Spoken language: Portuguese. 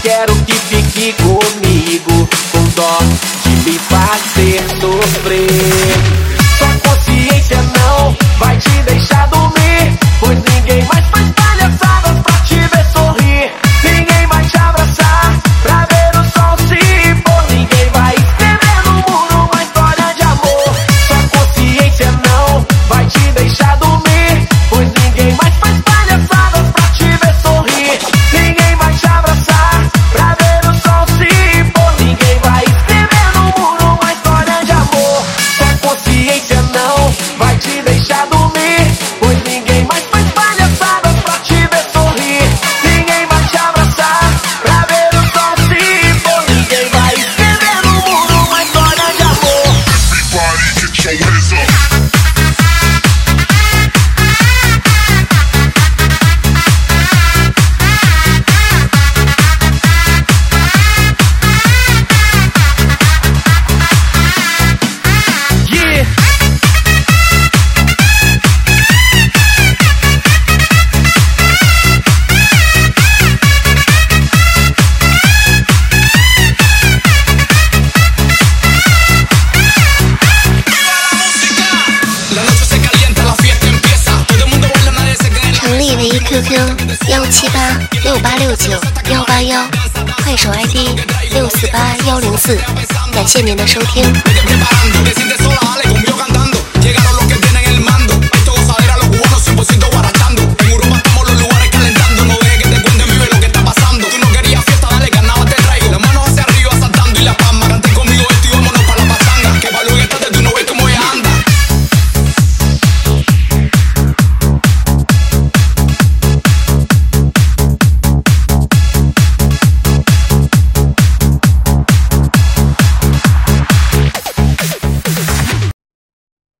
quero que fique comigo, com dó de me fazer sofrer. Sua consciência não vai te deixar dormir, pois ninguém mais faz palhaçadas pra te ver sorrir. Ninguém vai te abraçar pra ver o sol se pôr. Ninguém vai escrever no muro uma história de amor. Sua consciência não vai te deixar dormir, pois ninguém mais faz palhaçadas pra te ver sorrir. Ninguém vai te abraçar pra ver o sol se pôr. Ninguém vai escrever no muro uma história de amor. Sua consciência não vai te deixar dormir, pois ninguém mais faz palhaçadas pra te ver sorrir. Ninguém vai te abraçar pra ver o sol se pôr. Ninguém vai escrever no muro uma história de amor. Everybody get your hands up. Yeah. La noche se calienta, la fiesta empieza. Todo el mundo baila, nadie se queda en la 成立唯一 QQ178868181，快手 ID 648104，感谢您的收听。 Vete preparando, que sientes sola,